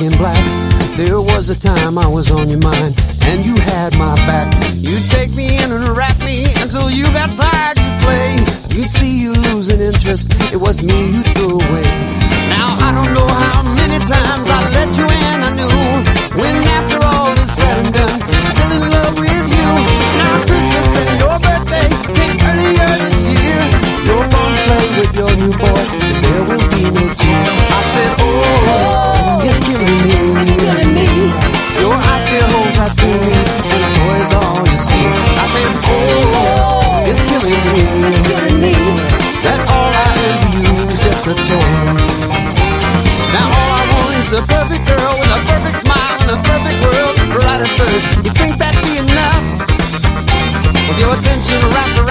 in black. There was a time I was on your mind, and you had my back. You'd take me in and wrap me until you got tired. You'd play, you'd see you losing interest. It was me you threw away. Now I don't know how many times I let you in. I knew when after all is said and done, I'm still in love with you. Now Christmas and your birthday came earlier this year. You're gonna play with your new boy, and there will be no tear. I said, oh, it's killing me. Your eyes still hold that feeling, and the toys are all you see. I said, oh, it's killing me. That all I earn to you is just a toy. Now all I want is a perfect girl with a perfect smile and a perfect world right at first. You think that'd be enough? With your attention wrapped